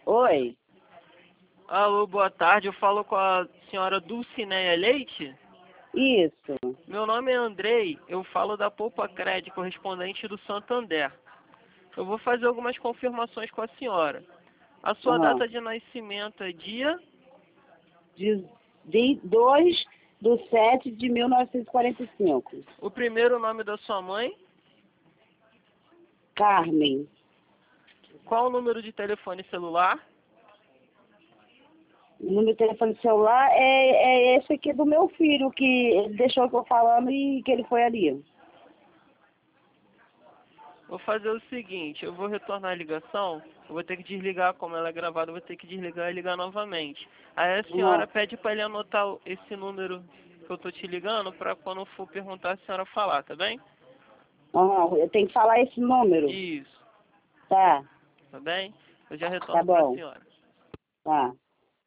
Oi, Alô, boa tarde. Eu falo com a senhora Dulcineia Leite. isso. Meu nome é Andrei. Eu falo da Poupa Cred, correspondente do Santander. Eu vou fazer algumas confirmações com a senhora. A sua Aham. data de nascimento é dia? De 2/7/1945. O primeiro nome da sua mãe? Carmen. Qual o número de telefone celular? O número de telefone celular é esse aqui do meu filho, que ele deixou que eu falando e que ele foi ali. Vou fazer o seguinte, eu vou retornar a ligação. Eu vou ter que desligar, como ela é gravada, eu vou ter que desligar e ligar novamente. Aí a senhora Aham. pede para ele anotar esse número que eu tô te ligando, para quando for perguntar a senhora falar, tá bem? Aham. Eu tenho que falar esse número. Isso, Tá, tá bem? Eu já tá retorno para a bom. senhora. Tá.